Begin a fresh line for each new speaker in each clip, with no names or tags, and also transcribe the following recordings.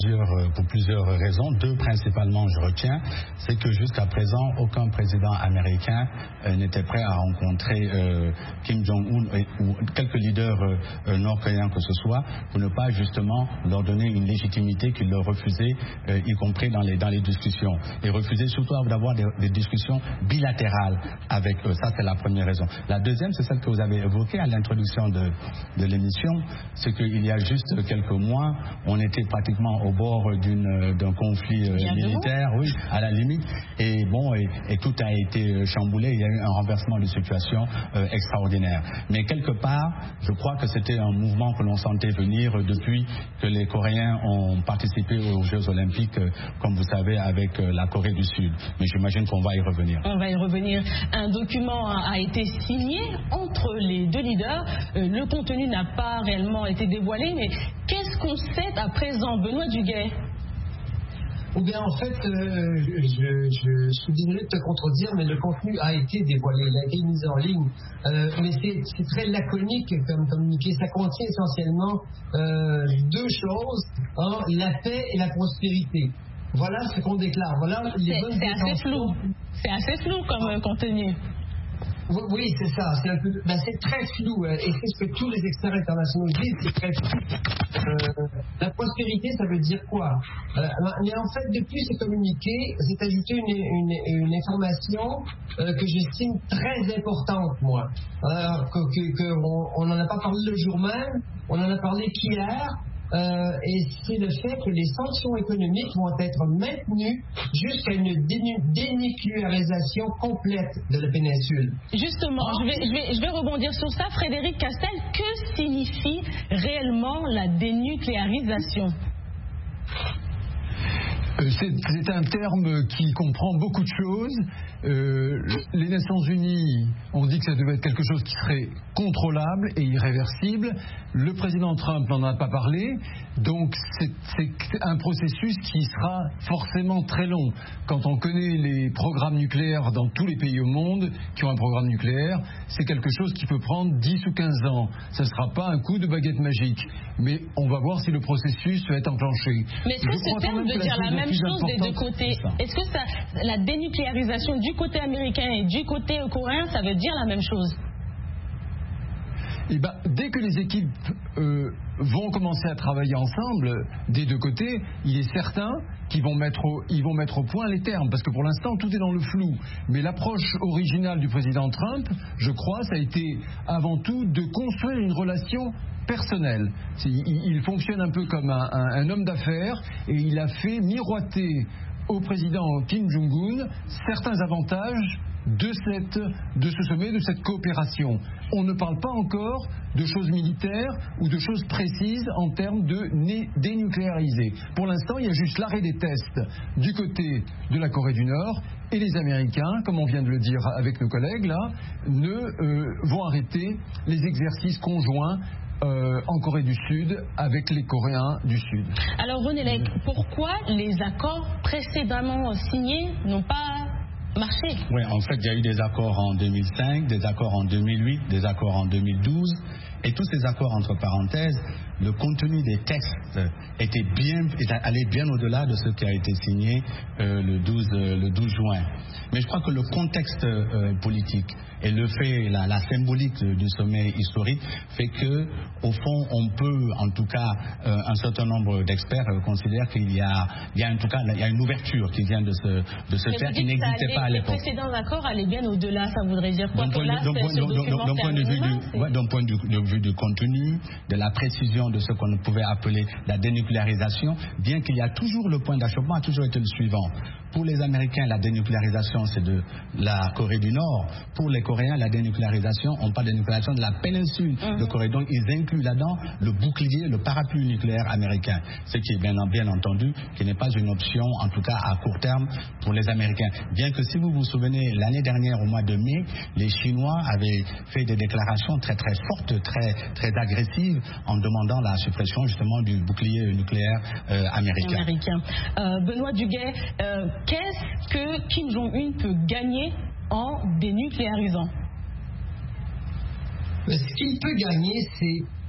Pour plusieurs raisons, deux principalement je retiens, c'est que jusqu'à présent aucun président américain n'était prêt à rencontrer Kim Jong-un ou quelques leaders nord-coréens que ce soit pour ne pas justement leur donner une légitimité qu'ils leur refusaient, y compris dans les discussions, et refusaient surtout d'avoir des discussions bilatérales avec eux. Ça c'est la première raison. La deuxième, c'est celle que vous avez évoquée à l'introduction de l'émission, c'est qu'il y a juste quelques mois on était pratiquement au bord d'un conflit militaire, oui, à la limite, et tout a été chamboulé. Il y a eu un renversement de situation extraordinaire. Mais quelque part, je crois que c'était un mouvement que l'on sentait venir depuis que les Coréens ont participé aux Jeux Olympiques, comme vous savez, avec la Corée du Sud. Mais j'imagine qu'on va y revenir.
On va y revenir. Un document a été signé entre les deux leaders. Le contenu n'a pas réellement été dévoilé, mais qu'est-ce qu'on sait à présent, Benoît Duguay?
Ou bien en fait, je suis désolé de te contredire, mais le contenu a été dévoilé, il a été mis en ligne. Mais c'est très laconique comme communiqué. Ça contient essentiellement deux choses, la paix et la prospérité. Voilà ce qu'on déclare. Voilà les bonnes intentions.
C'est assez flou comme contenu.
Oui, c'est ça. C'est très flou. Et c'est ce que tous les experts internationaux disent, c'est très flou. La prospérité, ça veut dire quoi? Mais en fait, depuis ce communiqué, c'est ajouté une information que j'estime très importante, moi. On n'en a pas parlé le jour même, on en a parlé qu'hier. Et c'est le fait que les sanctions économiques vont être maintenues jusqu'à une dénucléarisation complète de la péninsule.
Justement, je vais rebondir sur ça. Frédéric Castel, que signifie réellement la dénucléarisation?
C'est un terme qui comprend beaucoup de choses. Les Nations Unies ont dit que ça devait être quelque chose qui serait contrôlable et irréversible. Le président Trump n'en a pas parlé, donc c'est un processus qui sera forcément très long. Quand on connaît les programmes nucléaires dans tous les pays au monde qui ont un programme nucléaire, c'est quelque chose qui peut prendre 10 ou 15 ans. Ça ne sera pas un coup de baguette magique, mais on va voir si le processus va être enclenché.
Mais est-ce que ce terme veut dire la même chose des deux côtés? Est-ce que la dénucléarisation du côté américain et du côté coréen, ça veut dire la même chose?
Dès que les équipes vont commencer à travailler ensemble des deux côtés, il est certain qu'ils vont mettre au point les termes, parce que pour l'instant tout est dans le flou. Mais l'approche originale du président Trump, je crois, ça a été avant tout de construire une relation personnelle. Il fonctionne un peu comme un homme d'affaires, et il a fait miroiter au président Kim Jong-un certains avantages de ce sommet, de cette coopération. On ne parle pas encore de choses militaires ou de choses précises en termes de dénucléariser. Pour l'instant, il y a juste l'arrêt des tests du côté de la Corée du Nord, et les Américains, comme on vient de le dire avec nos collègues là, vont arrêter les exercices conjoints en Corée du Sud avec les Coréens du Sud.
Alors René Lec, pourquoi les accords précédemment signés n'ont pas marché?
Oui, en fait, il y a eu des accords en 2005, des accords en 2008, des accords en 2012. Et tous ces accords, entre parenthèses, le contenu des textes allait bien au-delà de ce qui a été signé le 12 juin. Mais je crois que le contexte politique et le fait, la symbolique du sommet historique fait que, au fond, on peut, en tout cas, un certain nombre d'experts considèrent qu'il y a en tout cas, il y a une ouverture qui vient de se faire qui n'existait pas à l'époque.
Les précédents accords allaient bien au-delà, ça voudrait dire quoi?
D'un point de vue du contenu, de la précision de ce qu'on pouvait appeler la dénucléarisation, bien qu'il y a toujours le point d'achoppement, a toujours été le suivant. Pour les Américains, la dénucléarisation, c'est de la Corée du Nord. Pour les Coréens, la dénucléarisation, on parle de dénucléarisation de la péninsule de Corée. Donc, ils incluent là-dedans le bouclier, le parapluie nucléaire américain. Ce qui est bien entendu, qui n'est pas une option, en tout cas à court terme, pour les Américains. Bien que, si vous vous souvenez, l'année dernière, au mois de mai, les Chinois avaient fait des déclarations très très fortes, très agressives, en demandant la suppression justement du bouclier nucléaire américain.
Benoît Duguay, qu'est-ce que Kim Jong-un peut gagner en dénucléarisant?
Ce qu'il peut gagner, c'est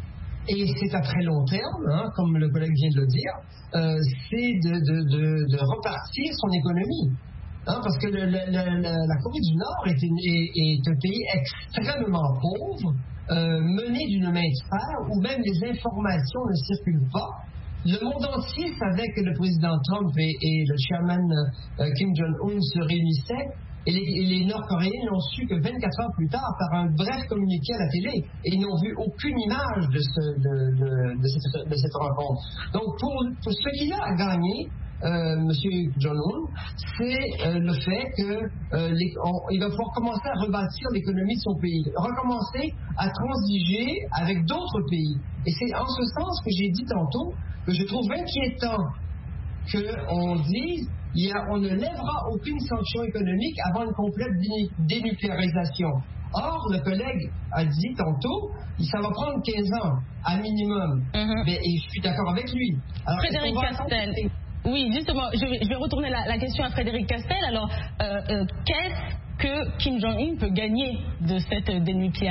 et c'est à très long terme, comme le collègue vient de le dire, c'est de repartir son économie. Parce que la Corée du Nord est un pays extrêmement pauvre, mené d'une main de fer, où même les informations ne circulent pas. Le monde entier savait que le président Trump et le chairman Kim Jong-un se réunissaient, et les Nord-Coréens n'ont su que 24 heures plus tard par un bref communiqué à la télé, et ils n'ont vu aucune image de cette rencontre. Donc pour ce qu'il a à gagner, M. Jong-un, c'est le fait qu'il va pouvoir commencer à rebâtir l'économie de son pays, recommencer à transiger avec d'autres pays. Et c'est en ce sens que j'ai dit tantôt que je trouve inquiétant qu'on dise on ne lèvera aucune sanction économique avant une complète dénucléarisation. Or, le collègue a dit tantôt, ça va prendre 15 ans à minimum. Et je suis d'accord avec lui.
Alors, Frédéric Castel. Oui, justement, je vais retourner la question à Frédéric Castel. Alors, qu'est-ce que Kim Jong-un peut gagner de cette dénucléarisation ?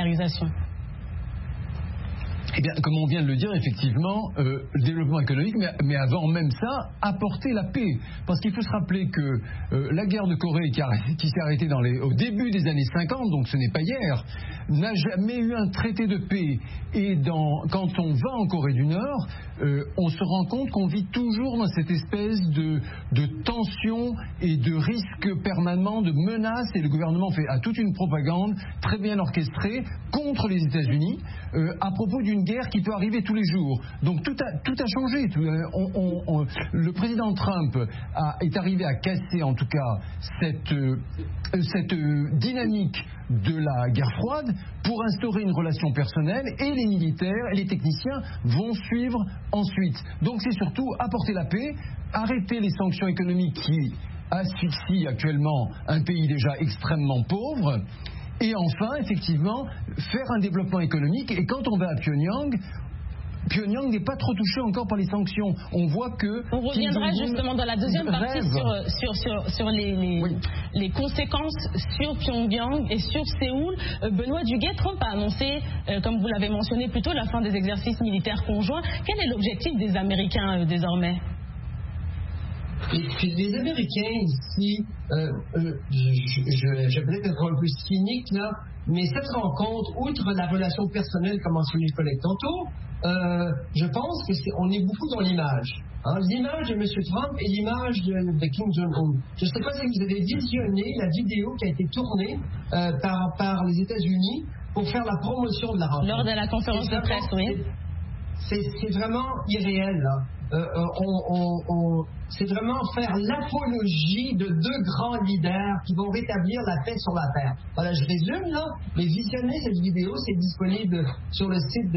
Eh bien, comme on vient de le dire, effectivement, le développement économique, mais avant même ça, apporter la paix. Parce qu'il faut se rappeler que la guerre de Corée qui s'est arrêtée au début des années 50, donc ce n'est pas hier, n'a jamais eu un traité de paix. Et quand on va en Corée du Nord, on se rend compte qu'on vit toujours dans cette espèce de tension et de risque permanent, de menaces, et le gouvernement a toute une propagande très bien orchestrée contre les États-Unis à propos d'une guerre qui peut arriver tous les jours. Donc tout a changé. Le président Trump est arrivé à casser en tout cas cette dynamique de la guerre froide pour instaurer une relation personnelle, et les militaires et les techniciens vont suivre ensuite. Donc c'est surtout apporter la paix, arrêter les sanctions économiques qui asphyxient actuellement un pays déjà extrêmement pauvre. Et enfin, effectivement, faire un développement économique. Et quand on va à Pyongyang n'est pas trop touché encore par les sanctions. On voit que...
On reviendra justement dans la deuxième partie sur les conséquences sur Pyongyang et sur Séoul. Benoît Duguay, Trump a annoncé, comme vous l'avez mentionné plus tôt, la fin des exercices militaires conjoints. Quel est l'objectif des Américains désormais ?
Les Américains ici, je vais peut-être être un peu cynique là, mais cette rencontre, outre la relation personnelle qu'a mentionné le collègue tantôt, je pense qu'on est beaucoup dans l'image. L'image de M. Trump et l'image de Kim Jong-un. Je ne sais pas si vous avez visionné la vidéo qui a été tournée par les États-Unis pour faire la promotion de la rencontre.
Lors de la conférence de presse, oui.
C'est vraiment irréel, là. C'est vraiment faire l'apologie de deux grands leaders qui vont rétablir la paix sur la terre. Voilà, je résume là, mais visionnez cette vidéo, c'est disponible sur le site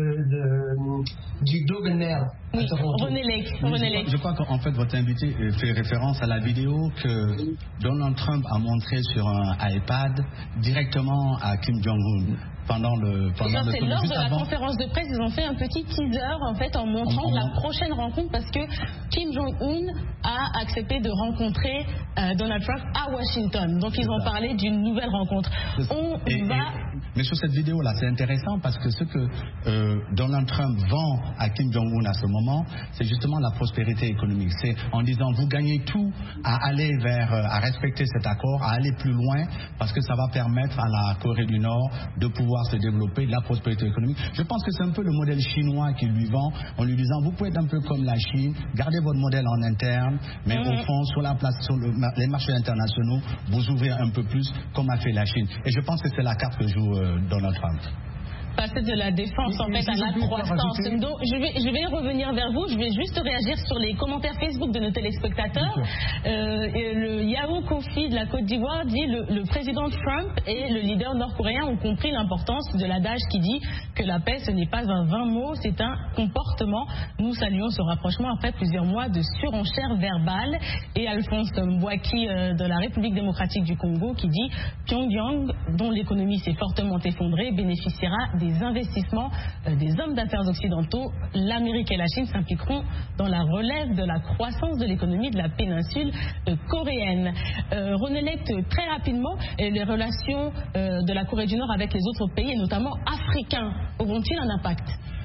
du Globe and Mail.
Oui, René Lake.
Je crois qu'en fait votre invité fait référence à la vidéo que Donald Trump a montrée sur un iPad directement à Kim Jong-un.
C'est lors de la conférence de presse, ils ont fait un petit teaser en fait en montrant la prochaine rencontre, parce que Kim Jong-un a accepté de rencontrer Donald Trump à Washington. Donc ils ont parlé d'une nouvelle rencontre.
Mais sur cette vidéo-là, c'est intéressant parce que ce que Donald Trump vend à Kim Jong-un à ce moment, c'est justement la prospérité économique. C'est en disant vous gagnez tout à aller à respecter cet accord, à aller plus loin, parce que ça va permettre à la Corée du Nord de pouvoir se développer, de la prospérité économique. Je pense que c'est un peu le modèle chinois qu'il lui vend en lui disant vous pouvez être un peu comme la Chine, gardez votre modèle en interne, mais au fond sur la place, sur les marchés internationaux, vous ouvrez un peu plus comme a fait la Chine. Et je pense que c'est la carte que joue Donald Trump.
Passer de la défense en fait à la croissance. Donc je vais revenir vers vous. Je vais juste réagir sur les commentaires Facebook de nos téléspectateurs. Le Yahoo Kofi de la Côte d'Ivoire dit le président Trump et le leader nord-coréen ont compris l'importance de l'adage qui dit que la paix ce n'est pas un vain mot, c'est un comportement. Nous saluons ce rapprochement après plusieurs mois de surenchère verbale. Et Alphonse Mbouaki de la République démocratique du Congo qui dit Pyongyang, dont l'économie s'est fortement effondrée, bénéficiera des investissements des hommes d'affaires occidentaux. L'Amérique et la Chine s'impliqueront dans la relève de la croissance de l'économie de la péninsule coréenne. René Lect, très rapidement, les relations de la Corée du Nord avec les autres pays, et notamment africains, auront-ils un impact ?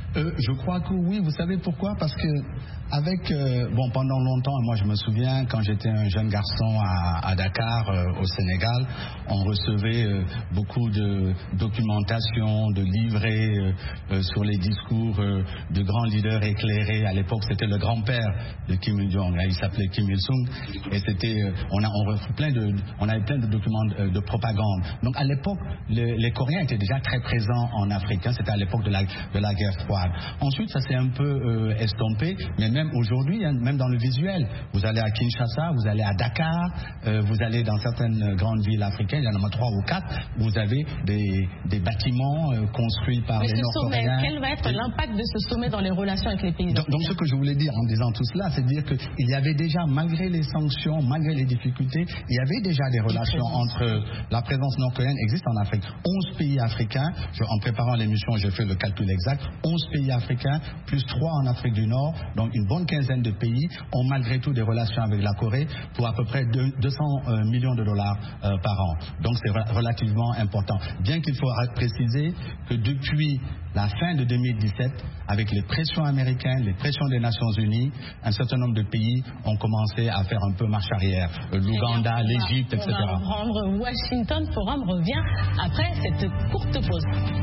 Je crois que oui, vous savez pourquoi? Parce que pendant longtemps, moi je me souviens quand j'étais un jeune garçon à Dakar, au Sénégal, on recevait beaucoup de documentation, de livrets sur les discours de grands leaders éclairés. À l'époque, c'était le grand-père de Kim Il-jong, il s'appelait Kim Il-sung, et c'était, on avait plein de documents de propagande. Donc à l'époque, les Coréens étaient déjà très présents en Afrique. C'était à l'époque de la guerre froide. Ensuite, ça s'est un peu estompé, mais même aujourd'hui, même dans le visuel, vous allez à Kinshasa, vous allez à Dakar, vous allez dans certaines grandes villes africaines, il y en a 3 ou 4, vous avez des bâtiments construits par les Nord-Coréens.
Quel va être l'impact de ce sommet dans les relations avec les pays africains?
Donc ce que je voulais dire en disant tout cela, c'est de dire qu'il y avait déjà, malgré les sanctions, malgré les difficultés, il y avait déjà des relations entre la présence nord-coréenne existe en Afrique. 11 pays africains, en préparant l'émission, j'ai fait le calcul exact, 11 pays africains, plus 3 en Afrique du Nord, donc une bonne quinzaine de pays ont malgré tout des relations avec la Corée pour à peu près 200 millions de dollars par an. Donc c'est relativement important. Bien qu'il faut préciser que depuis la fin de 2017, avec les pressions américaines, les pressions des Nations Unies, un certain nombre de pays ont commencé à faire un peu marche arrière. L'Ouganda, l'Égypte, etc.
On va reprendre. Washington Forum revient après cette courte pause.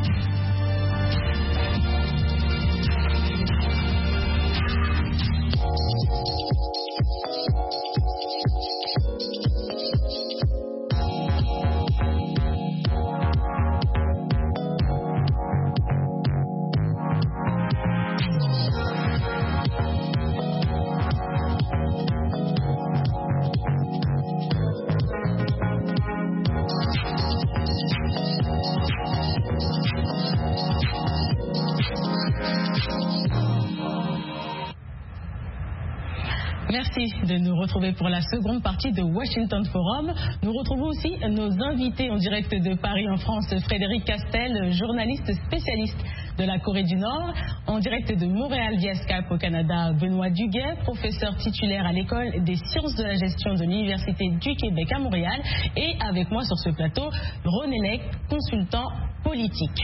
Merci de nous retrouver pour la seconde partie de Washington Forum. Nous retrouvons aussi nos invités en direct de Paris en France, Frédéric Castel, journaliste spécialiste de la Corée du Nord, en direct de Montréal via Skype au Canada, Benoît Duguay, professeur titulaire à l'École des sciences de la gestion de l'Université du Québec à Montréal, et avec moi sur ce plateau, René Lec, consultant politique.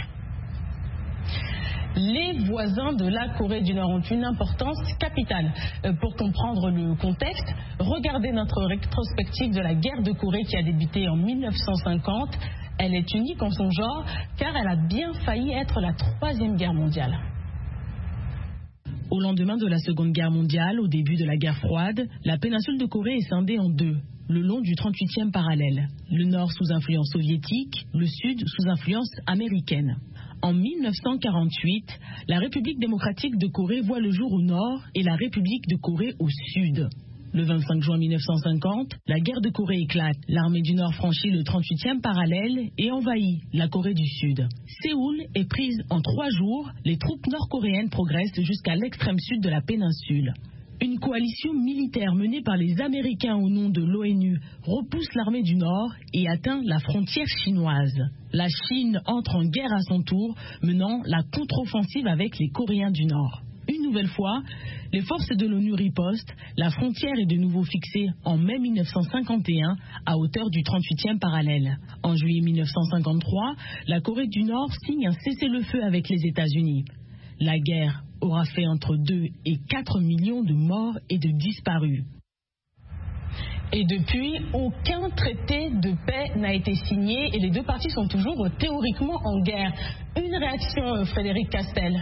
Les voisins de la Corée du Nord ont une importance capitale. Pour comprendre le contexte, regardez notre rétrospective de la guerre de Corée qui a débuté en 1950. Elle est unique en son genre car elle a bien failli être la 3e guerre mondiale. Au lendemain de la Seconde Guerre mondiale, au début de la guerre froide, la péninsule de Corée est scindée en deux, le long du 38e parallèle. Le nord sous influence soviétique, le sud sous influence américaine. En 1948, la République démocratique de Corée voit le jour au nord et la République de Corée au sud. Le 25 juin 1950, la guerre de Corée éclate. L'armée du Nord franchit le 38e parallèle et envahit la Corée du Sud. Séoul est prise en 3 jours. Les troupes nord-coréennes progressent jusqu'à l'extrême sud de la péninsule. Une coalition militaire menée par les Américains au nom de l'ONU repousse l'armée du Nord et atteint la frontière chinoise. La Chine entre en guerre à son tour, menant la contre-offensive avec les Coréens du Nord. Une nouvelle fois, les forces de l'ONU ripostent. La frontière est de nouveau fixée en mai 1951 à hauteur du 38e parallèle. En juillet 1953, la Corée du Nord signe un cessez-le-feu avec les États-Unis. La guerre aura fait entre 2 et 4 millions de morts et de disparus. Et depuis, aucun traité de paix n'a été signé et les deux parties sont toujours théoriquement en guerre. Une réaction, Frédéric Castel?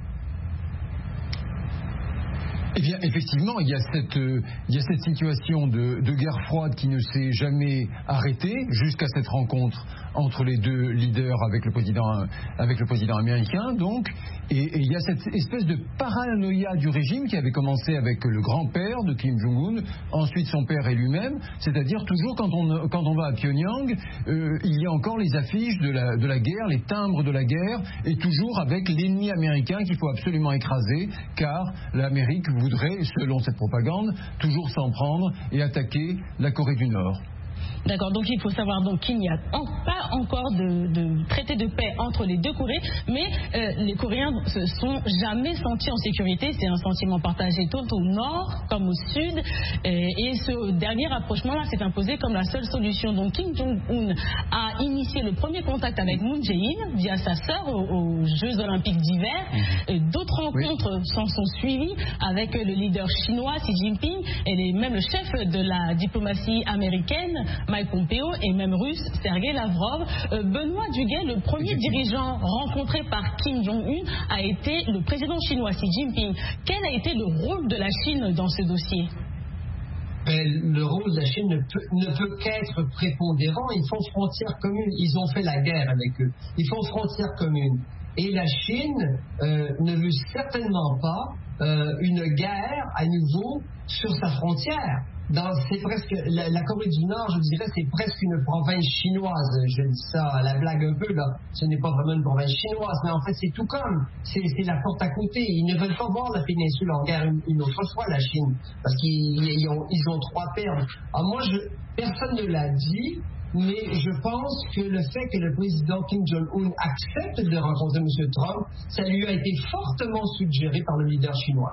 Eh bien, effectivement, il y a cette situation de guerre froide qui ne s'est jamais arrêtée jusqu'à cette rencontre entre les deux leaders avec le président américain, donc. Et il y a cette espèce de paranoïa du régime qui avait commencé avec le grand-père de Kim Jong-un, ensuite son père et lui-même, c'est-à-dire toujours quand on va à Pyongyang, il y a encore les affiches de la guerre, les timbres de la guerre, et toujours avec l'ennemi américain qu'il faut absolument écraser, car l'Amérique voudrait, selon cette propagande, toujours s'en prendre et attaquer la Corée du Nord.
D'accord, donc il faut savoir donc qu'il n'y a pas encore de traité de paix entre les deux Corées, mais les Coréens se sont jamais sentis en sécurité. C'est un sentiment partagé tant au nord comme au sud, et ce dernier rapprochement-là s'est imposé comme la seule solution. Donc Kim Jong-un a initié le premier contact avec Moon Jae-in via sa sœur aux Jeux Olympiques d'hiver. D'autres rencontres s'en sont suivies avec le leader chinois Xi Jinping et même le chef de la diplomatie américaine Mike Pompeo et même russe Sergei Lavrov. Benoît Duguay, le premier dirigeant rencontré par Kim Jong-un a été le président chinois Xi Jinping. Quel a été le rôle de la Chine dans ce dossier?
Le rôle de la Chine ne peut qu'être prépondérant. Ils font frontière commune. Ils ont fait la guerre avec eux. Ils font frontière commune. Et la Chine ne veut certainement pas une guerre à nouveau sur sa frontière. C'est presque la Corée du Nord, je dirais, c'est presque une province chinoise. Je dis ça à la blague un peu là. Ce n'est pas vraiment une province chinoise, mais en fait c'est tout comme. C'est la porte à côté. Ils ne veulent pas voir la péninsule en guerre une autre fois, la Chine, parce qu'ils ont trop à perdre. Alors moi, personne ne l'a dit. Mais je pense que le fait que le président Kim Jong-un accepte de rencontrer M. Trump, ça lui a été fortement suggéré par le leader chinois.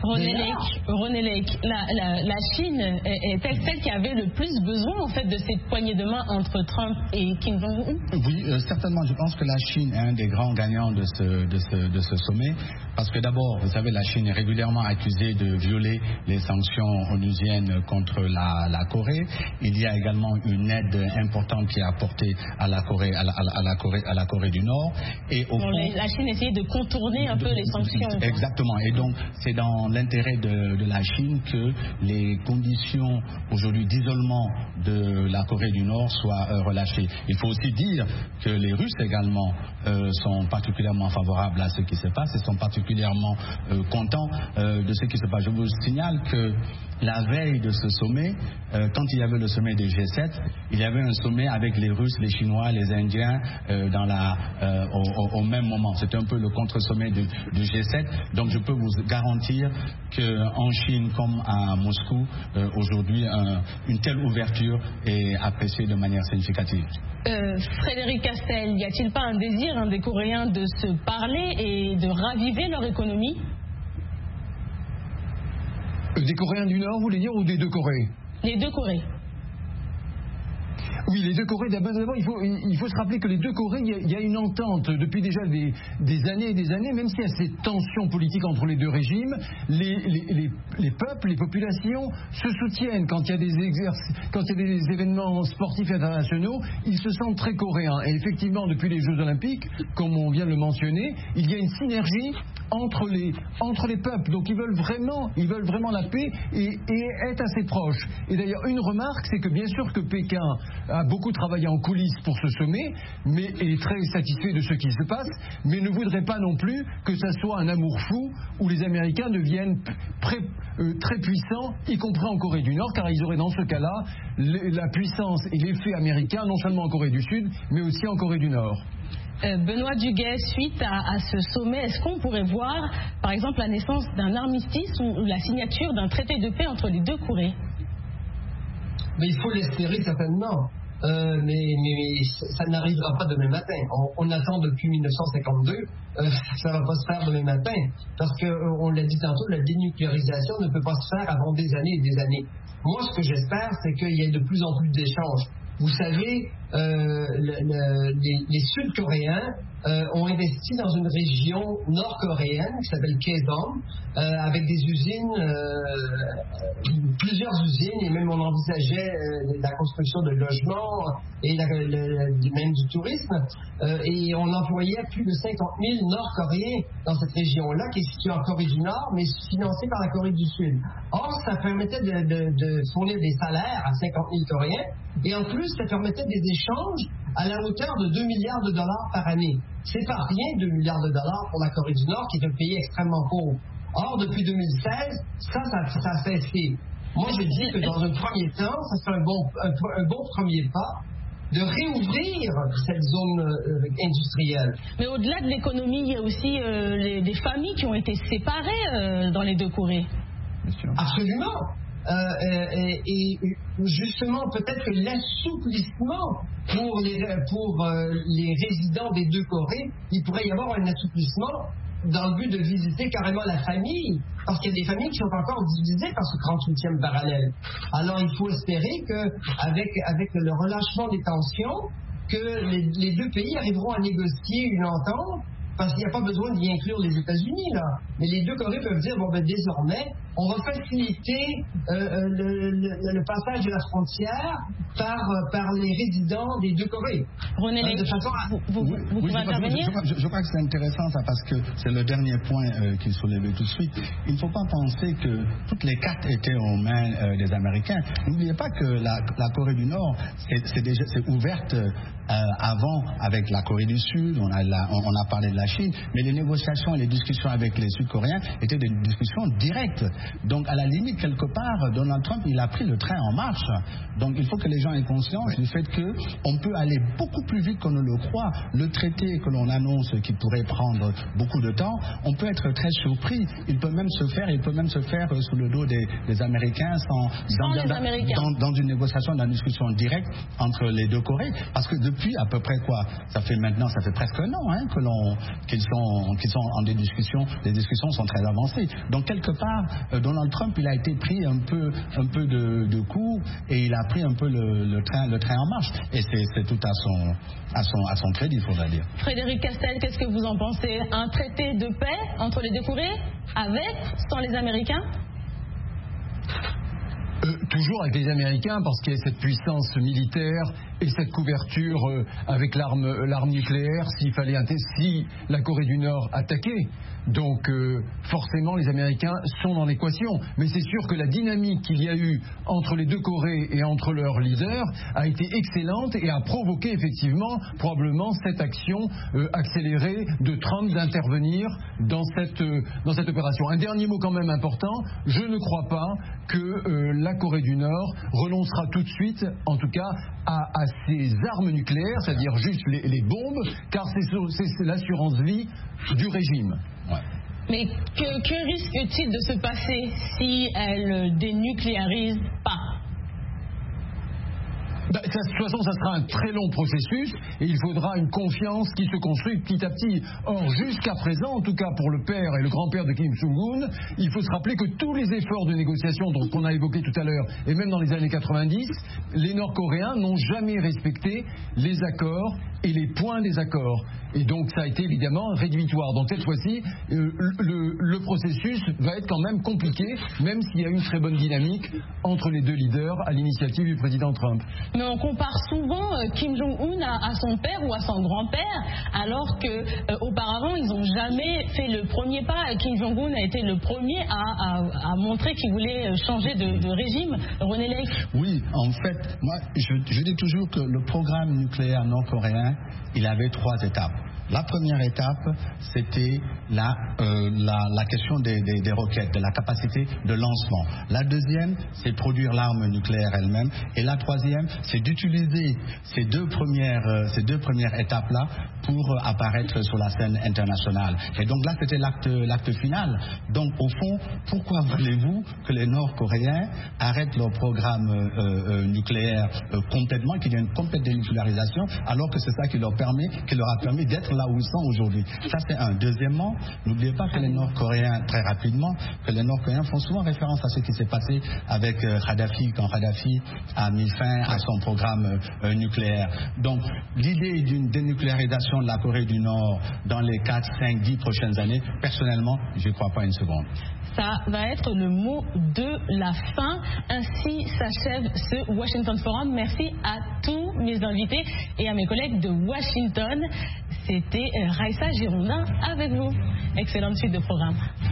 René Lake, la Chine est-elle celle qui avait le plus besoin en fait de cette poignée de main entre Trump et Kim Jong-un?
Oui, certainement. Je pense que la Chine est un des grands gagnants de ce sommet, parce que d'abord, vous savez, la Chine est régulièrement accusée de violer les sanctions onusiennes contre la Corée. Il y a également une aide importante qui est apportée à la Corée du Nord. Et au fond,
la Chine essayait de contourner un peu les sanctions.
Exactement. Et donc, c'est dans l'intérêt de la Chine que les conditions aujourd'hui d'isolement de la Corée du Nord soient relâchées. Il faut aussi dire que les Russes également sont particulièrement favorables à ce qui se passe et sont particulièrement contents de ce qui se passe. Je vous signale que la veille de ce sommet, quand il y avait le sommet des G7, il y avait un sommet avec les Russes, les Chinois, les Indiens au même moment. C'était un peu le contre-sommet du G7. Donc je peux vous garantir qu'en Chine comme à Moscou, aujourd'hui, une telle ouverture est appréciée de manière significative.
Frédéric Castel, y a-t-il pas un désir des Coréens de se parler et de raviver leur économie?
Des Coréens du Nord, vous voulez dire, ou des deux Corées?
Les deux Corées.
Oui, les deux Corées, d'abord, il faut se rappeler que les deux Corées, il y a une entente depuis déjà des années et des années, même s'il y a ces tensions politiques entre les deux régimes, les peuples, les populations se soutiennent. Quand il y a des événements sportifs internationaux, ils se sentent très coréens. Et effectivement, depuis les Jeux Olympiques, comme on vient de le mentionner, il y a une synergie entre les peuples. Donc ils veulent vraiment la paix et être assez proches. Et d'ailleurs, une remarque, c'est que bien sûr que Pékin a beaucoup travaillé en coulisses pour ce sommet, mais est très satisfait de ce qui se passe, mais ne voudrait pas non plus que ça soit un amour fou où les Américains deviennent très puissants, y compris en Corée du Nord, car ils auraient dans ce cas-là la puissance et l'effet américain, non seulement en Corée du Sud, mais aussi en Corée du Nord.
Benoît Duguay, suite à ce sommet, est-ce qu'on pourrait voir, par exemple, la naissance d'un armistice ou la signature d'un traité de paix entre les deux Corées?
Mais il faut l'espérer certainement. Mais ça n'arrivera pas demain matin. On attend depuis 1952. Ça ne va pas se faire demain matin. Parce qu'on l'a dit tantôt, la dénucléarisation ne peut pas se faire avant des années et des années. Moi, ce que j'espère, c'est qu'il y ait de plus en plus d'échanges. Vous savez, les Sud-Coréens ont investi dans une région nord-coréenne qui s'appelle Kaesong, avec des usines, plusieurs usines, et même on envisageait la construction de logements et même du tourisme, et on employait plus de 50 000 Nord-Coréens dans cette région-là, qui est située en Corée du Nord, mais financée par la Corée du Sud. Or, ça permettait de fournir des salaires à 50 000 Coréens, et en plus, ça permettait des échanges à la hauteur de 2 milliards de dollars par année. C'est pas rien, 2 milliards de dollars pour la Corée du Nord, qui est un pays extrêmement pauvre. Or, depuis 2016, ça a cessé. Moi, je dis que dans un premier temps, ça serait un bon premier pas de réouvrir cette zone industrielle.
Mais au-delà de l'économie, il y a aussi des familles qui ont été séparées dans les deux Corées.
Absolument. et justement peut-être que l'assouplissement pour les résidents des deux Corées, il pourrait y avoir un assouplissement dans le but de visiter carrément la famille, parce qu'il y a des familles qui sont encore divisées par ce 38e parallèle. Alors il faut espérer qu'avec le relâchement des tensions, que les deux pays arriveront à négocier une entente, parce qu'il n'y a pas besoin d'y inclure les États-Unis, là. Mais les deux Corées peuvent dire, bon, ben, désormais, on va faciliter le passage de la frontière par les résidents des deux Corées.
René Lake, vous pouvez intervenir?
Je crois que c'est intéressant, ça, parce que c'est le dernier point qu'il soulevait tout de suite. Il ne faut pas penser que toutes les cartes étaient aux mains des Américains. N'oubliez pas que la Corée du Nord, c'est ouverte avant avec la Corée du Sud, on a parlé de la Chine, mais les négociations et les discussions avec les Sud-Coréens étaient des discussions directes. Donc à la limite, quelque part, Donald Trump, il a pris le train en marche. Donc il faut que les gens aient conscience du fait qu'on peut aller beaucoup plus vite qu'on ne le croit. Le traité que l'on annonce qui pourrait prendre beaucoup de temps, on peut être très surpris. Il peut même se faire sous le dos des Américains dans une négociation, dans une discussion directe entre les deux Corées. Parce que depuis à peu près ça fait presque un an qu'ils sont en des discussions. Les discussions sont très avancées. Donc quelque part, Donald Trump, il a été pris un peu de court et il a pris un peu le train en marche. Et c'est tout à son crédit, il faudra dire.
Frédéric Castel, qu'est-ce que vous en pensez? Un traité de paix entre les deux Corées, sans les Américains?
Toujours avec les Américains, parce qu'il y a cette puissance militaire et cette couverture avec l'arme nucléaire si la Corée du Nord attaquait. Donc forcément les Américains sont dans l'équation. Mais c'est sûr que la dynamique qu'il y a eu entre les deux Corées et entre leurs leaders a été excellente et a provoqué effectivement probablement cette action accélérée de Trump d'intervenir dans cette opération. Un dernier mot quand même important, je ne crois pas que la Corée du Nord renoncera tout de suite, en tout cas, à ses armes nucléaires, c'est-à-dire juste les bombes, car c'est l'assurance vie du régime.
Ouais.
Mais que risque-t-il de se passer si elle dénucléarise pas?
De toute façon, ça sera un très long processus et il faudra une confiance qui se construit petit à petit. Or, jusqu'à présent, en tout cas pour le père et le grand-père de Kim Jong-un, il faut se rappeler que tous les efforts de négociation qu'on a évoqués tout à l'heure, et même dans les années 90, les Nord-Coréens n'ont jamais respecté les accords et les points des accords. Et donc, ça a été évidemment rédhibitoire. Donc, cette fois-ci, le processus va être quand même compliqué, même s'il y a une très bonne dynamique entre les deux leaders à l'initiative du président Trump.
Mais on compare souvent Kim Jong-un à son père ou à son grand-père, alors qu'auparavant, ils n'ont jamais fait le premier pas. Kim Jong-un a été le premier à montrer qu'il voulait changer de régime. René Lake?
Oui, en fait, moi, je dis toujours que le programme nucléaire nord-coréen, il avait 3 étapes. La première étape, c'était la question des roquettes, de la capacité de lancement. La deuxième, c'est produire l'arme nucléaire elle-même. Et la troisième, c'est d'utiliser ces deux premières étapes-là pour apparaître sur la scène internationale. Et donc là, c'était l'acte final. Donc au fond, pourquoi voulez-vous que les Nord-Coréens arrêtent leur programme nucléaire complètement, qu'il y ait une complète dénucléarisation, alors que c'est ça qui leur a permis d'être là où ils sont aujourd'hui. Ça, c'est un. Deuxièmement, n'oubliez pas que les Nord-Coréens, très rapidement, que les Nord-Coréens font souvent référence à ce qui s'est passé avec Kadhafi, quand Kadhafi a mis fin à son programme nucléaire. Donc, l'idée d'une dénucléarisation de la Corée du Nord dans les 4, 5, 10 prochaines années, personnellement, je n'y crois pas une seconde.
Ça va être le mot de la fin. Ainsi s'achève ce Washington Forum. Merci à tous mes invités et à mes collègues de Washington. C'était Raissa Girondin avec vous. Excellente suite de programme.